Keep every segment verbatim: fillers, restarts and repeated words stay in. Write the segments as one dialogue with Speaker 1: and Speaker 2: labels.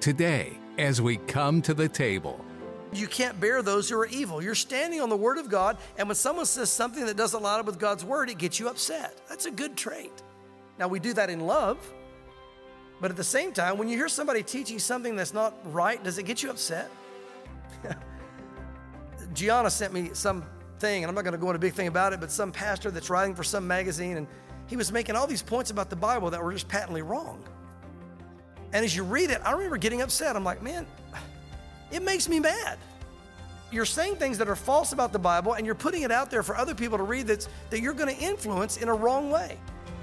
Speaker 1: today as we come to the table.
Speaker 2: You can't bear those who are evil. You're standing on the Word of God, and when someone says something that doesn't line up with God's Word, it gets you upset. That's a good trait. Now, we do that in love, but at the same time, when you hear somebody teaching something that's not right, does it get you upset? Gianna sent me something, and I'm not going to go into a big thing about it, but some pastor that's writing for some magazine, and he was making all these points about the Bible that were just patently wrong. And as you read it, I remember getting upset. I'm like, man, it makes me mad. You're saying things that are false about the Bible, and you're putting it out there for other people to read that's, that you're going to influence in a wrong way.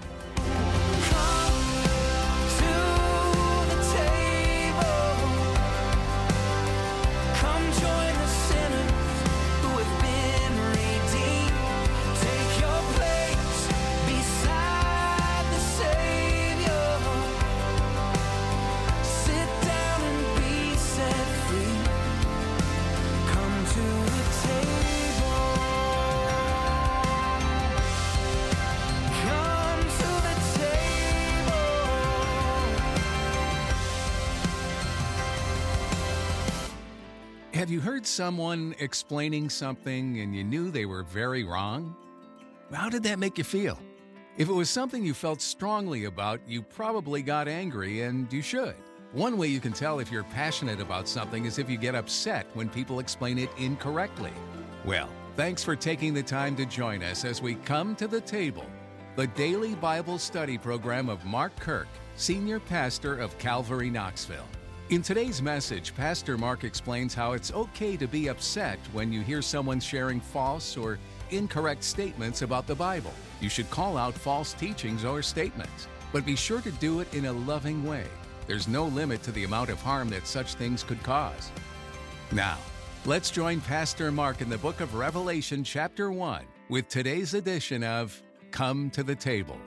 Speaker 1: Have you heard someone explaining something and you knew they were very wrong? How did that make you feel? If it was something you felt strongly about, you probably got angry, and you should. One way you can tell if you're passionate about something is if you get upset when people explain it incorrectly. Well, thanks for taking the time to join us as we come to the table, the daily Bible study program of Mark Kirk, Senior Pastor of Calvary Knoxville. In today's message, Pastor Mark explains how it's okay to be upset when you hear someone sharing false or incorrect statements about the Bible. You should call out false teachings or statements, but be sure to do it in a loving way. There's no limit to the amount of harm that such things could cause. Now, let's join Pastor Mark in the book of Revelation chapter one with today's edition of Come to the Table.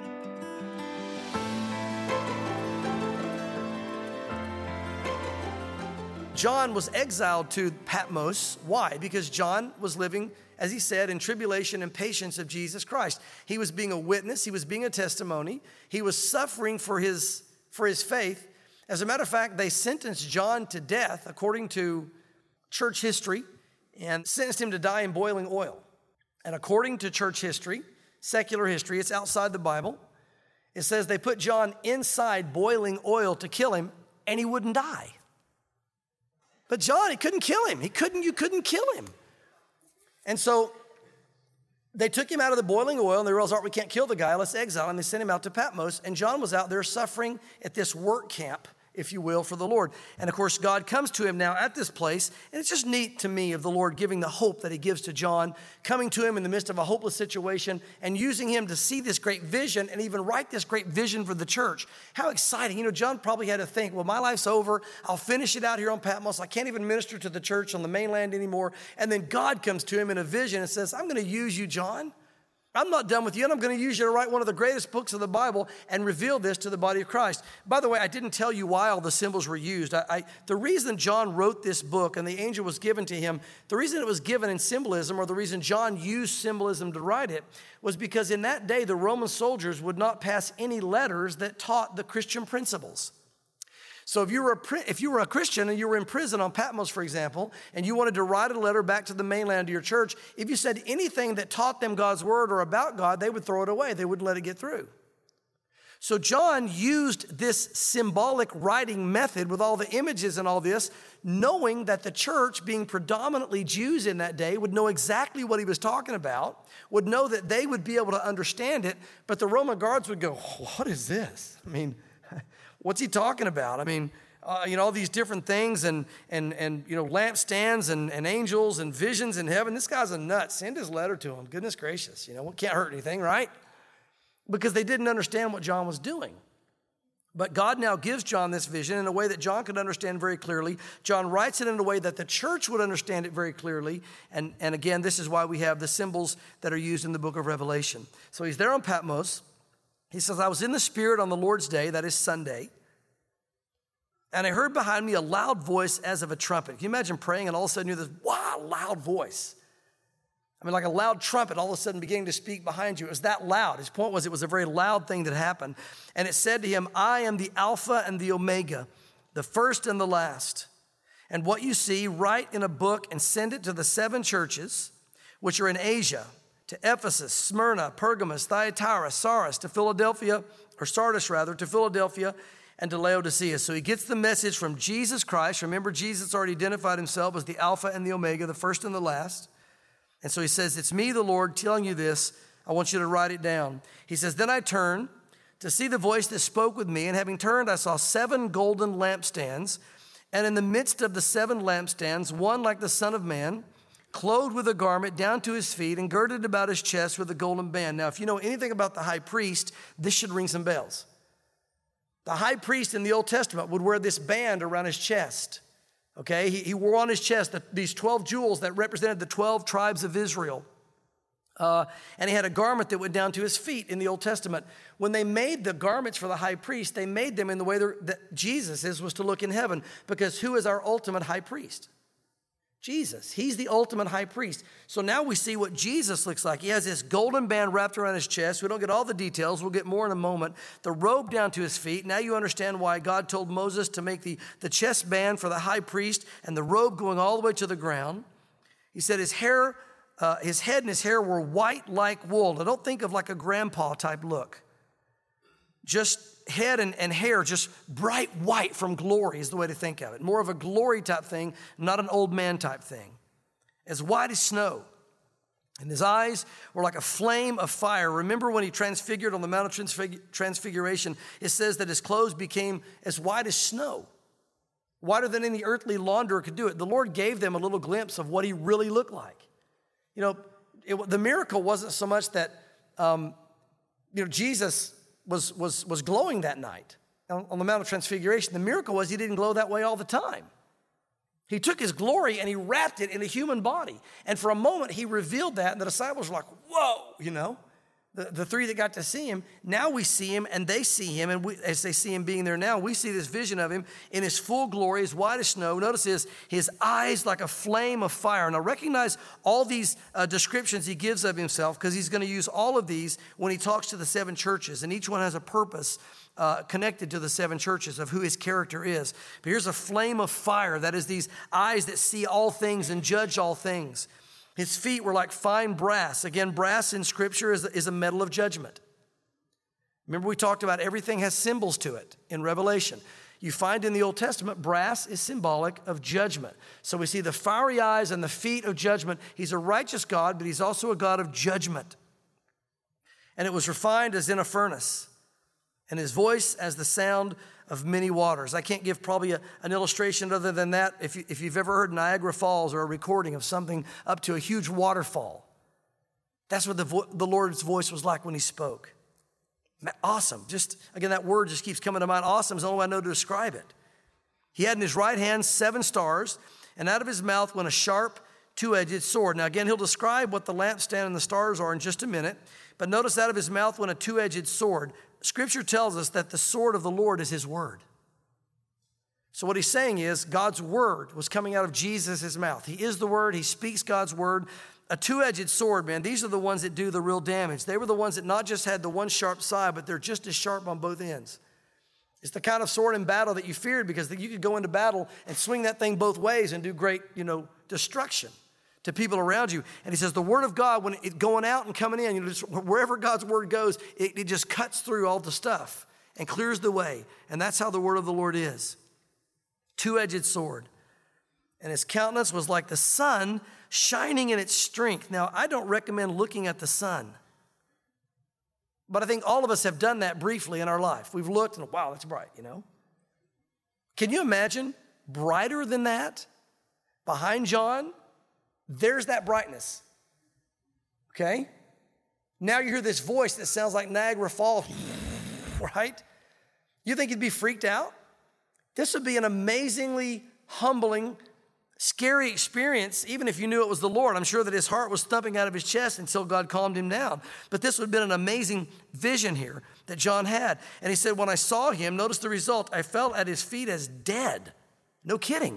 Speaker 2: John was exiled to Patmos. Why? Because John was living, as he said, in tribulation and patience of Jesus Christ. He was being a witness. He was being a testimony. He was suffering for his, for his faith. As a matter of fact, they sentenced John to death, according to church history, and sentenced him to die in boiling oil. And according to church history, secular history, it's outside the Bible, it says they put John inside boiling oil to kill him, and he wouldn't die. But John, he couldn't kill him. He couldn't, you couldn't kill him. And so they took him out of the boiling oil, and they realized, all right, we can't kill the guy, let's exile him. They sent him out to Patmos, and John was out there suffering at this work camp, if you will, for the Lord. And of course, God comes to him now at this place, and it's just neat to me of the Lord giving the hope that he gives to John, coming to him in the midst of a hopeless situation, and using him to see this great vision and even write this great vision for the church. How exciting. You know, John probably had to think, well, my life's over. I'll finish it out here on Patmos. I can't even minister to the church on the mainland anymore. And then God comes to him in a vision and says, I'm going to use you, John. I'm not done with you, and I'm going to use you to write one of the greatest books of the Bible and reveal this to the body of Christ. By the way, I didn't tell you why all the symbols were used. I, I, the reason John wrote this book and the angel was given to him, the reason it was given in symbolism, or the reason John used symbolism to write it, was because in that day, the Roman soldiers would not pass any letters that taught the Christian principles. So if you were a, if you were a Christian and you were in prison on Patmos, for example, and you wanted to write a letter back to the mainland to your church, if you said anything that taught them God's word or about God, they would throw it away. They wouldn't let it get through. So John used this symbolic writing method with all the images and all this, knowing that the church, being predominantly Jews in that day, would know exactly what he was talking about, would know that they would be able to understand it, but the Roman guards would go, what is this? I mean, what's he talking about? I mean, uh, you know, all these different things and, and, and you know, lampstands and, and angels and visions in heaven. This guy's a nut. Send his letter to him. Goodness gracious. You know, it can't hurt anything, right? Because they didn't understand what John was doing. But God now gives John this vision in a way that John could understand very clearly. John writes it in a way that the church would understand it very clearly. And, and again, this is why we have the symbols that are used in the book of Revelation. So he's there on Patmos. He says, I was in the Spirit on the Lord's day, that is Sunday, and I heard behind me a loud voice as of a trumpet. Can you imagine praying and all of a sudden you hear this, wow, loud voice? I mean, like a loud trumpet all of a sudden beginning to speak behind you. It was that loud. His point was it was a very loud thing that happened. And it said to him, I am the Alpha and the Omega, the first and the last. And what you see, write in a book and send it to the seven churches which are in Asia, to Ephesus, Smyrna, Pergamos, Thyatira, Sardis, to Philadelphia, or Sardis rather, to Philadelphia, and to Laodicea. So he gets the message from Jesus Christ. Remember, Jesus already identified himself as the Alpha and the Omega, the first and the last. And so he says, it's me, the Lord, telling you this. I want you to write it down. He says, then I turned to see the voice that spoke with me, and having turned, I saw seven golden lampstands, and in the midst of the seven lampstands, one like the Son of Man, clothed with a garment down to his feet and girded about his chest with a golden band. Now, if you know anything about the high priest, this should ring some bells. The high priest in the Old Testament would wear this band around his chest. Okay, he, he wore on his chest the, these twelve jewels that represented the twelve tribes of Israel. Uh, and he had a garment that went down to his feet in the Old Testament. When they made the garments for the high priest, they made them in the way that Jesus is, was to look in heaven. Because who is our ultimate high priest? Jesus. He's the ultimate high priest. So now we see what Jesus looks like. He has this golden band wrapped around his chest. We don't get all the details. We'll get more in a moment. The robe down to his feet. Now you understand why God told Moses to make the, the chest band for the high priest and the robe going all the way to the ground. He said his hair, uh, his head and his hair were white like wool. Now don't think of like a grandpa type look. Just head and, and hair, just bright white from glory is the way to think of it. More of a glory type thing, not an old man type thing. As white as snow. And his eyes were like a flame of fire. Remember when he transfigured on the Mount of Transfig- Transfiguration, it says that his clothes became as white as snow. Whiter than any earthly launderer could do it. The Lord gave them a little glimpse of what he really looked like. You know, it, the miracle wasn't so much that, um, you know, Jesus was, was, was glowing that night on, on the Mount of Transfiguration. The miracle was he didn't glow that way all the time. He took his glory and he wrapped it in a human body. And for a moment, he revealed that, and the disciples were like, whoa, you know. The, the three that got to see him, now we see him and they see him, and we, as they see him being there now, we see this vision of him in his full glory, as white as snow. Notice his, his eyes like a flame of fire. Now recognize all these uh, descriptions he gives of himself, because he's going to use all of these when he talks to the seven churches, and each one has a purpose uh, connected to the seven churches of who his character is. But here's a flame of fire, that is these eyes that see all things and judge all things. His feet were like fine brass. Again, brass in Scripture is, is a metal of judgment. Remember we talked about everything has symbols to it in Revelation. You find in the Old Testament, brass is symbolic of judgment. So we see the fiery eyes and the feet of judgment. He's a righteous God, but he's also a God of judgment. And it was refined as in a furnace, and his voice as the sound of many waters. I can't give probably a, an illustration other than that. If, you, if you've ever heard Niagara Falls or a recording of something up to a huge waterfall, that's what the, vo- the Lord's voice was like when he spoke. Awesome. Just, again, that word just keeps coming to mind. Awesome is the only way I know to describe it. He had in his right hand seven stars, and out of his mouth went a sharp, two-edged sword. Now, again, he'll describe what the lampstand and the stars are in just a minute, but notice out of his mouth went a two-edged sword. Scripture tells us that the sword of the Lord is his word. So what he's saying is God's word was coming out of Jesus' mouth. He is the word. He speaks God's word. A two-edged sword, man, these are the ones that do the real damage. They were the ones that not just had the one sharp side, but they're just as sharp on both ends. It's the kind of sword in battle that you feared, because you could go into battle and swing that thing both ways and do great, you know, destruction to people around you. And he says the word of God, when it's going out and coming in, you know, just wherever God's word goes, it, it just cuts through all the stuff and clears the way. And that's how the word of the Lord is. Two-edged sword. And his countenance was like the sun shining in its strength. Now, I don't recommend looking at the sun, but I think all of us have done that briefly in our life. We've looked and, wow, that's bright, you know. Can you imagine brighter than that? Behind John, there's that brightness, okay? Now you hear this voice that sounds like Niagara Falls, right? You think he'd be freaked out? This would be an amazingly humbling, scary experience, even if you knew it was the Lord. I'm sure that his heart was thumping out of his chest until God calmed him down. But this would have been an amazing vision here that John had. And he said, when I saw him, notice the result, I fell at his feet as dead. No kidding.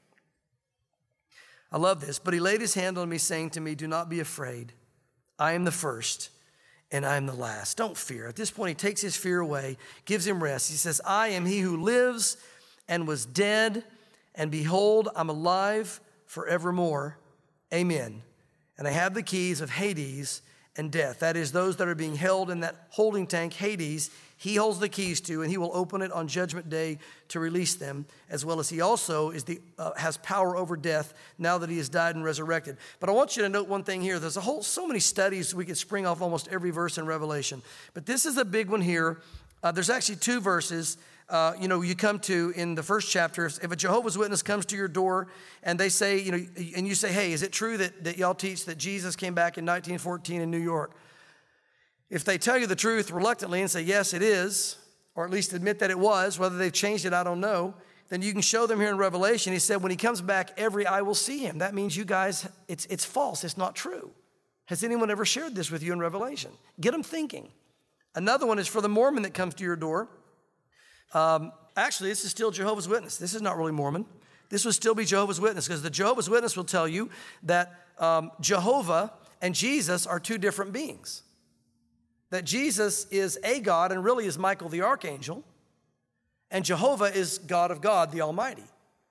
Speaker 2: I love this. But he laid his hand on me, saying to me, do not be afraid. I am the first and I am the last. Don't fear. At this point, he takes his fear away, gives him rest. He says, I am he who lives and was dead, and behold, I'm alive forevermore. Amen. And I have the keys of Hades and death. That is, those that are being held in that holding tank, Hades, he holds the keys to, and he will open it on Judgment Day to release them, as well as he also is the uh, has power over death now that he has died and resurrected. But I want you to note one thing here. There's a whole so many studies we could spring off almost every verse in Revelation, but this is a big one here. Uh, there's actually two verses. Uh, you know, you come to in the first chapter, if a Jehovah's Witness comes to your door and they say, you know, and you say, hey, is it true that, that y'all teach that Jesus came back in nineteen fourteen in New York? If they tell you the truth reluctantly and say, yes, it is, or at least admit that it was, whether they've changed it, I don't know, then you can show them here in Revelation. He said, when he comes back, every eye will see him. That means you guys, it's, it's false. It's not true. Has anyone ever shared this with you in Revelation? Get them thinking. Another one is for the Mormon that comes to your door. Um, actually, this is still Jehovah's Witness. This is not really Mormon. This would still be Jehovah's Witness, because the Jehovah's Witness will tell you that um, Jehovah and Jesus are two different beings. That Jesus is a God and really is Michael the Archangel, and Jehovah is God of God, the Almighty.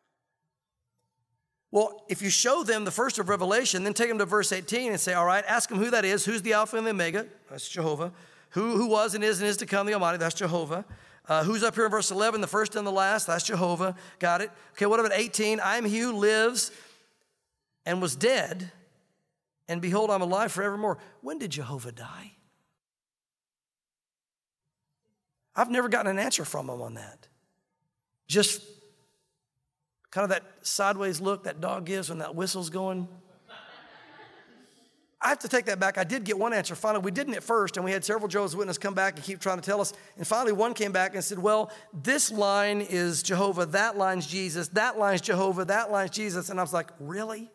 Speaker 2: Well, if you show them the first of Revelation, then take them to verse eighteen and say, all right, ask them who that is. Who's the Alpha and the Omega? That's Jehovah. Who, who was and is and is to come, the Almighty? That's Jehovah. Uh, who's up here in verse eleven, the first and the last? That's Jehovah. Got it? Okay, what about eighteen? I am he who lives and was dead, and behold, I'm alive forevermore. When did Jehovah die? I've never gotten an answer from him on that. Just kind of that sideways look that dog gives when that whistle's going. I have to take that back. I did get one answer. Finally, we didn't at first, and we had several Jehovah's Witnesses come back and keep trying to tell us. And finally, one came back and said, well, this line is Jehovah, that line's Jesus, that line's Jehovah, that line's Jesus. And I was like, really?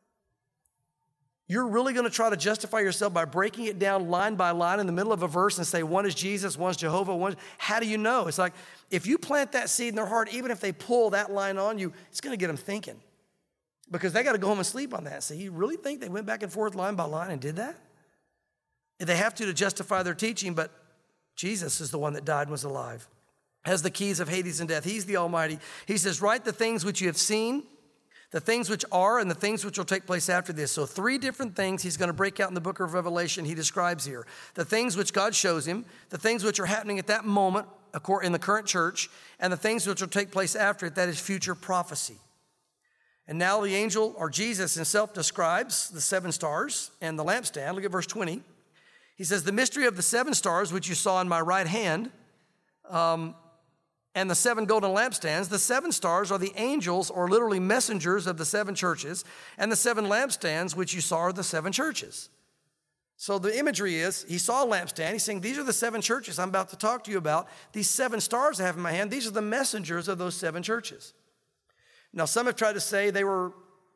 Speaker 2: You're really going to try to justify yourself by breaking it down line by line in the middle of a verse and say one is Jesus, one's Jehovah, one's... How do you know? It's like, if you plant that seed in their heart, even if they pull that line on you, it's going to get them thinking. Because they got to go home and sleep on that. So you really think they went back and forth line by line and did that? They have to to justify their teaching, but Jesus is the one that died and was alive. Has the keys of Hades and death. He's the Almighty. He says, write the things which you have seen, the things which are, and the things which will take place after this. So three different things he's going to break out in the book of Revelation he describes here. The things which God shows him, the things which are happening at that moment in the current church, and the things which will take place after it, that is future prophecy. And now the angel, or Jesus himself, describes the seven stars and the lampstand. Look at verse twenty. He says, the mystery of the seven stars, which you saw in my right hand, um, and the seven golden lampstands. The seven stars are the angels, or literally messengers of the seven churches, and the seven lampstands, which you saw, are the seven churches. So the imagery is, he saw a lampstand. He's saying, these are the seven churches I'm about to talk to you about. These seven stars I have in my hand, these are the messengers of those seven churches. Now, some have tried to say they were,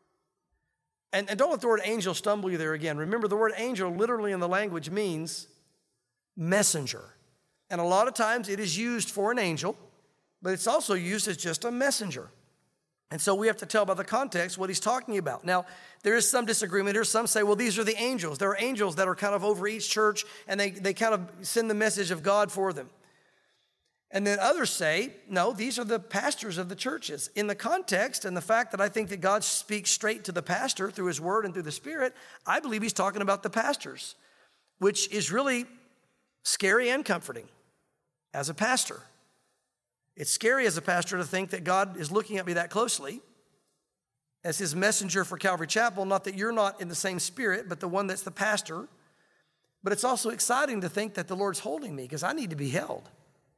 Speaker 2: and, and don't let the word angel stumble you there again. Remember, the word angel literally in the language means messenger. And a lot of times it is used for an angel, but it's also used as just a messenger. And so we have to tell by the context what he's talking about. Now, there is some disagreement here. Some say, well, these are the angels. There are angels that are kind of over each church, and they, they kind of send the message of God for them. And then others say, no, these are the pastors of the churches. In the context and the fact that I think that God speaks straight to the pastor through his word and through the Spirit, I believe he's talking about the pastors, which is really scary and comforting as a pastor. It's scary as a pastor to think that God is looking at me that closely as his messenger for Calvary Chapel, not that you're not in the same spirit, but the one that's the pastor. But it's also exciting to think that the Lord's holding me because I need to be held.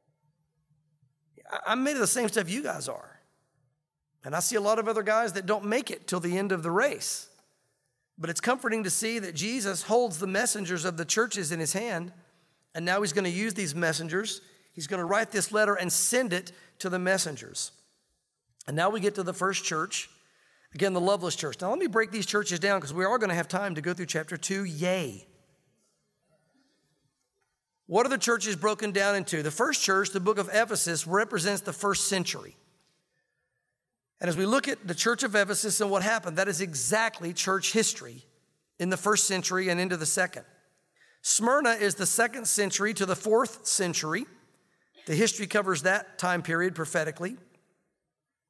Speaker 2: I'm made of the same stuff you guys are. And I see a lot of other guys that don't make it till the end of the race. But it's comforting to see that Jesus holds the messengers of the churches in his hand, and now he's going to use these messengers. He's going to write this letter and send it to the messengers. And now we get to the first church, again, the Loveless Church. Now let me break these churches down because we are going to have time to go through chapter two. Yay. What are the churches broken down into? The first church, the book of Ephesus, represents the first century. And as we look at the church of Ephesus and what happened, that is exactly church history in the first century and into the second. Smyrna is the second century to the fourth century. The history covers that time period prophetically.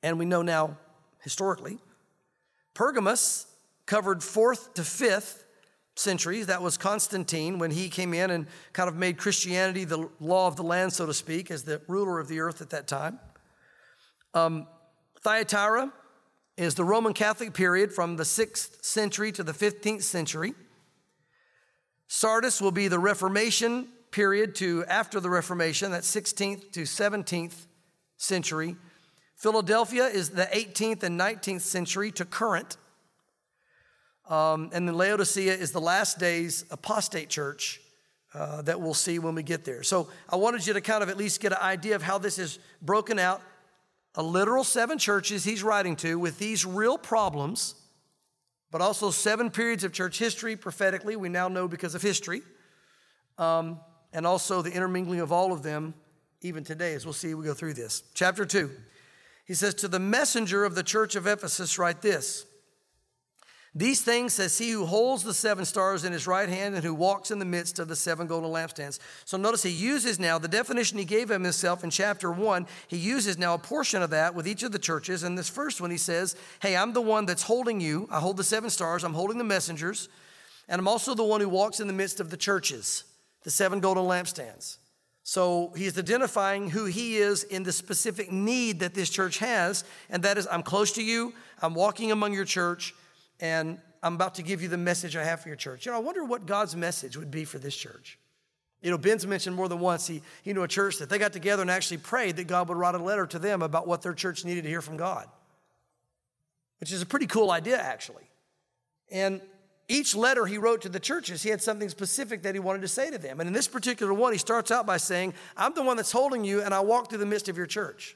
Speaker 2: and we know now historically. Pergamos covered fourth to fifth centuries. That was Constantine when he came in and kind of made Christianity the law of the land, so to speak, as the ruler of the earth at that time. Um, Thyatira is the Roman Catholic period from the sixth century to the fifteenth century. Sardis will be the Reformation period to after the Reformation, that's sixteenth to seventeenth century. Philadelphia is the eighteenth and nineteenth century to current. Um, and then Laodicea is the last days apostate church uh, that we'll see when we get there. So I wanted you to kind of at least get an idea of how this is broken out. A literal seven churches he's writing to with these real problems, but also seven periods of church history prophetically, we now know because of history, um, and also the intermingling of all of them even today, as we'll see we go through this. Chapter two, he says, to the messenger of the church of Ephesus write this. These things says he who holds the seven stars in his right hand and who walks in the midst of the seven golden lampstands. So notice he uses now the definition he gave of himself in chapter one. He uses now a portion of that with each of the churches. And this first one he says, hey, I'm the one that's holding you. I hold the seven stars. I'm holding the messengers. And I'm also the one who walks in the midst of the churches, the seven golden lampstands. So he's identifying who he is in the specific need that this church has. And that is, I'm close to you. I'm walking among your church. And I'm about to give you the message I have for your church. You know, I wonder what God's message would be for this church. You know, Ben's mentioned more than once, he, he knew a church that they got together and actually prayed that God would write a letter to them about what their church needed to hear from God, which is a pretty cool idea, actually. And each letter he wrote to the churches, he had something specific that he wanted to say to them. And in this particular one, he starts out by saying, I'm the one that's holding you, and I walk through the midst of your church.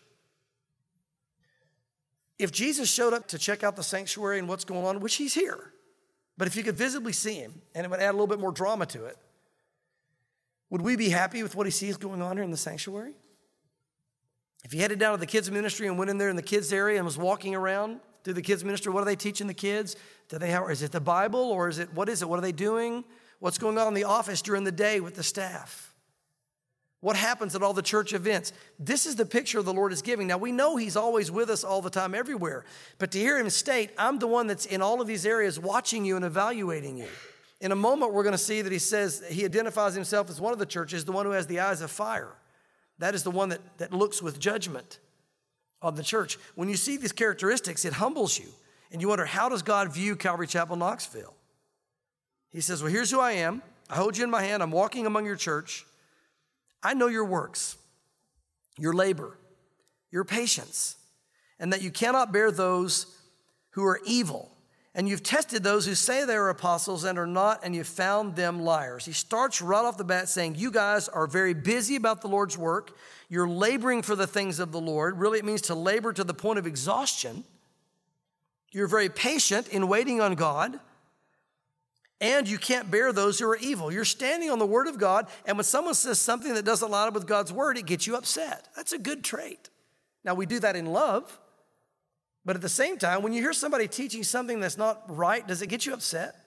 Speaker 2: If Jesus showed up to check out the sanctuary and what's going on, which he's here, but if you could visibly see him, and it would add a little bit more drama to it, would we be happy with what he sees going on here in the sanctuary? If he headed down to the kids ministry and went in there in the kids area and was walking around through the kids ministry, what are they teaching the kids? Do they have, is it the Bible or is it, what is it? What are they doing? What's going on in the office during the day with the staff? What happens at all the church events? This is the picture the Lord is giving. Now, we know he's always with us all the time, everywhere. But to hear him state, I'm the one that's in all of these areas watching you and evaluating you. In a moment, we're going to see that he says, he identifies himself as one of the churches, the one who has the eyes of fire. That is the one that, that looks with judgment on the church. When you see these characteristics, it humbles you. And you wonder, how does God view Calvary Chapel, Knoxville? He says, well, here's who I am. I hold you in my hand. I'm walking among your church. I know your works, your labor, your patience, and that you cannot bear those who are evil. And you've tested those who say they are apostles and are not, and you've found them liars. He starts right off the bat saying, you guys are very busy about the Lord's work. You're laboring for the things of the Lord. Really, it means to labor to the point of exhaustion. You're very patient in waiting on God. And you can't bear those who are evil. You're standing on the word of God, and when someone says something that doesn't line up with God's word, it gets you upset. That's a good trait. Now, we do that in love, but at the same time, when you hear somebody teaching something that's not right, does it get you upset?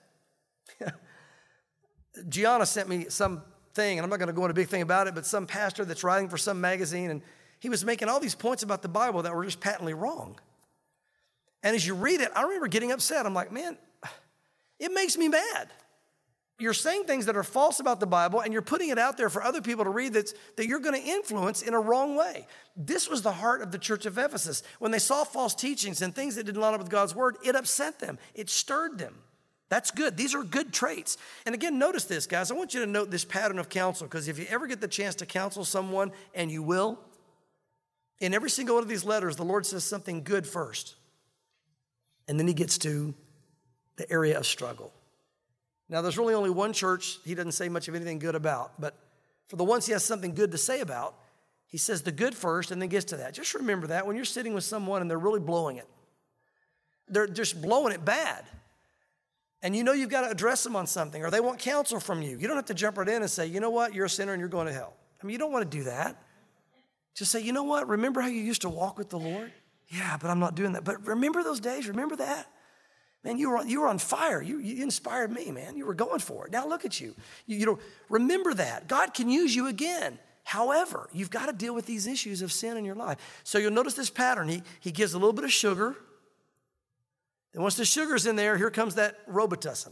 Speaker 2: Gianna sent me some thing, and I'm not going to go into a big thing about it, but some pastor that's writing for some magazine, and he was making all these points about the Bible that were just patently wrong. And as you read it, I remember getting upset. I'm like, man, it makes me mad. You're saying things that are false about the Bible, and you're putting it out there for other people to read that's, that you're going to influence in a wrong way. This was the heart of the church of Ephesus. When they saw false teachings and things that didn't line up with God's word, it upset them. It stirred them. That's good. These are good traits. And again, notice this, guys. I want you to note this pattern of counsel, because if you ever get the chance to counsel someone, and you will, in every single one of these letters, the Lord says something good first. And then he gets to the area of struggle. Now, there's really only one church he doesn't say much of anything good about, but for the ones he has something good to say about, he says the good first and then gets to that. Just remember that when you're sitting with someone and they're really blowing it. They're just blowing it bad. And you know you've got to address them on something, or they want counsel from you. You don't have to jump right in and say, you know what, you're a sinner and you're going to hell. I mean, you don't want to do that. Just say, you know what, remember how you used to walk with the Lord? Yeah, but I'm not doing that. But remember those days, remember that? Man, you were on, you were on fire. You, you inspired me, man. You were going for it. Now look at you. you. You know, remember that. God can use you again. However, you've got to deal with these issues of sin in your life. So you'll notice this pattern. He, he gives a little bit of sugar. And once the sugar's in there, here comes that Robitussin.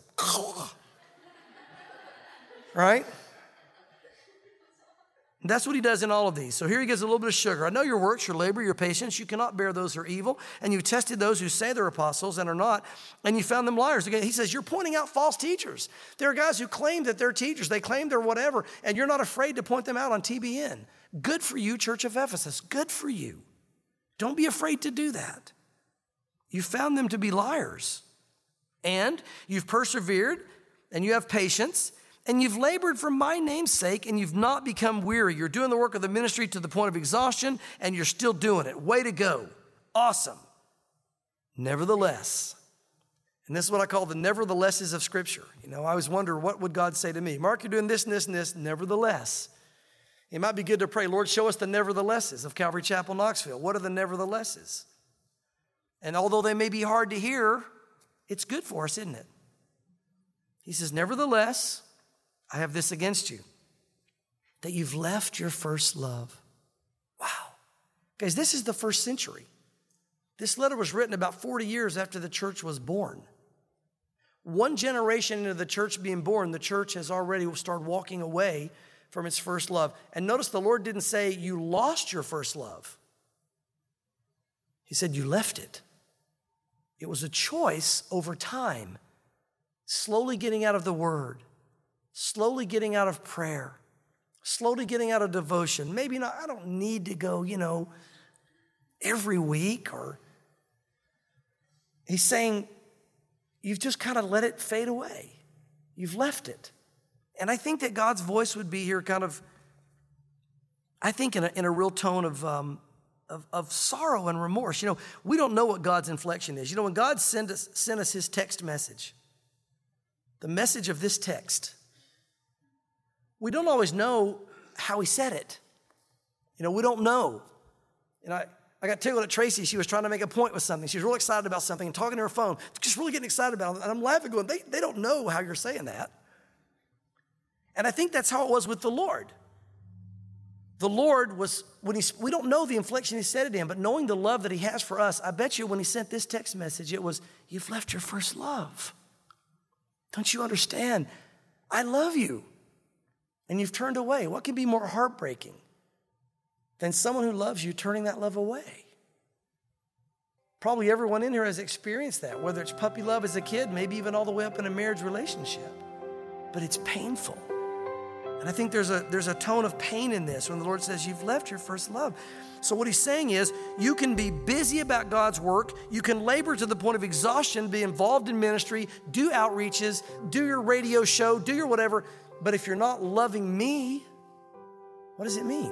Speaker 2: Right? And that's what he does in all of these. So here he gives a little bit of sugar. I know your works, your labor, your patience. You cannot bear those who are evil. And you've tested those who say they're apostles and are not. And you found them liars. Again, he says, you're pointing out false teachers. There are guys who claim that they're teachers. They claim they're whatever. And you're not afraid to point them out on T B N. Good for you, Church of Ephesus. Good for you. Don't be afraid to do that. You found them to be liars. And you've persevered. And you have patience. And you've labored for my name's sake, and you've not become weary. You're doing the work of the ministry to the point of exhaustion, and you're still doing it. Way to go. Awesome. Nevertheless, and this is what I call the neverthelesses of Scripture. You know, I always wonder, what would God say to me? Mark, you're doing this and this and this. Nevertheless. It might be good to pray, Lord, show us the neverthelesses of Calvary Chapel, Knoxville. What are the neverthelesses? And although they may be hard to hear, it's good for us, isn't it? He says, nevertheless, I have this against you, that you've left your first love. Wow. Guys, this is the first century. This letter was written about forty years after the church was born. One generation into the church being born, the church has already started walking away from its first love. And notice the Lord didn't say you lost your first love. He said you left it. It was a choice over time, slowly getting out of the Word, slowly getting out of prayer, slowly getting out of devotion. Maybe not, I don't need to go, you know, every week. Or he's saying, you've just kind of let it fade away. You've left it. And I think that God's voice would be here kind of, I think in a, in a real tone of, um, of, of sorrow and remorse. You know, we don't know what God's inflection is. You know, when God sent us, sent us his text message, the message of this text, we don't always know how he said it. You know, we don't know. And I, I got tickled at Tracy. She was trying to make a point with something. She was real excited about something and talking to her phone, just really getting excited about it. And I'm laughing going, they, they don't know how you're saying that. And I think that's how it was with the Lord. The Lord was, when he, we don't know the inflection he said it in, but knowing the love that he has for us, I bet you when he sent this text message, it was, you've left your first love. Don't you understand? I love you. And you've turned away. What can be more heartbreaking than someone who loves you turning that love away? Probably everyone in here has experienced that, whether it's puppy love as a kid, maybe even all the way up in a marriage relationship. But it's painful. And I think there's a, there's a tone of pain in this when the Lord says, you've left your first love. So what he's saying is, you can be busy about God's work. You can labor to the point of exhaustion, be involved in ministry, do outreaches, do your radio show, do your whatever. But if you're not loving me, what does it mean?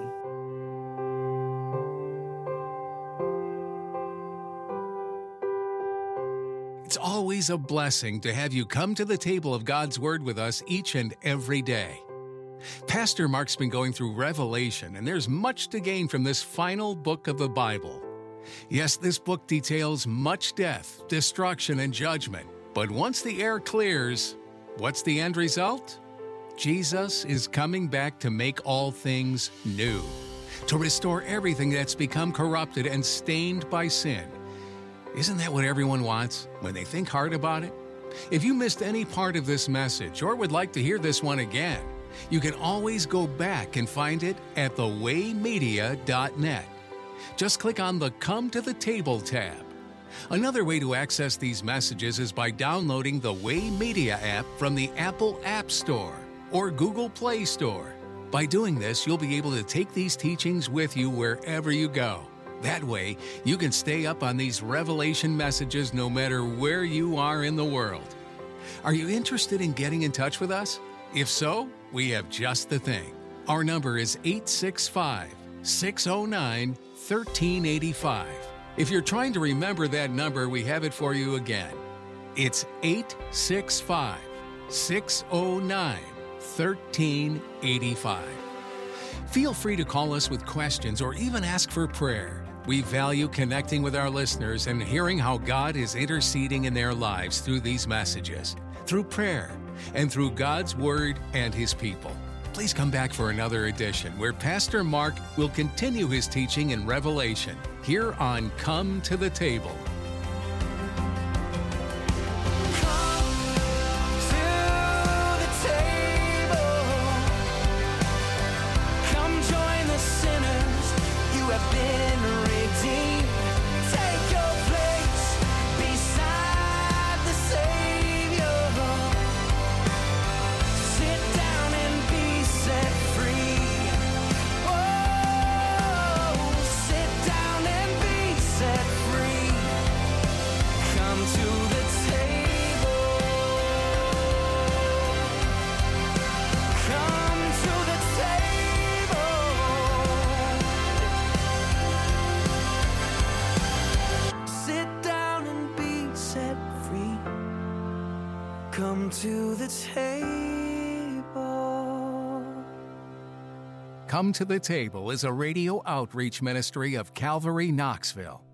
Speaker 1: It's always a blessing to have you come to the table of God's Word with us each and every day. Pastor Mark's been going through Revelation, and there's much to gain from this final book of the Bible. Yes, this book details much death, destruction, and judgment. But once the air clears, what's the end result? Jesus is coming back to make all things new, to restore everything that's become corrupted and stained by sin. Isn't that what everyone wants when they think hard about it? If you missed any part of this message or would like to hear this one again, you can always go back and find it at the way media dot net. Just click on the Come to the Table tab. Another way to access these messages is by downloading the Way Media app from the Apple App Store or Google Play Store. By doing this, you'll be able to take these teachings with you wherever you go. That way, you can stay up on these Revelation messages no matter where you are in the world. Are you interested in getting in touch with us? If so, we have just the thing. Our number is eight six five, six oh nine, one three eight five. If you're trying to remember that number, we have it for you again. It's eight six five, six oh nine, one three eight five. Feel free to call us with questions or even ask for prayer. We value connecting with our listeners and hearing how God is interceding in their lives through these messages, through prayer, and through God's Word and His people. Please come back for another edition where Pastor Mark will continue his teaching in Revelation here on Come to the Table.
Speaker 3: Come to the table.
Speaker 1: Come to the Table is a radio outreach ministry of Calvary Knoxville.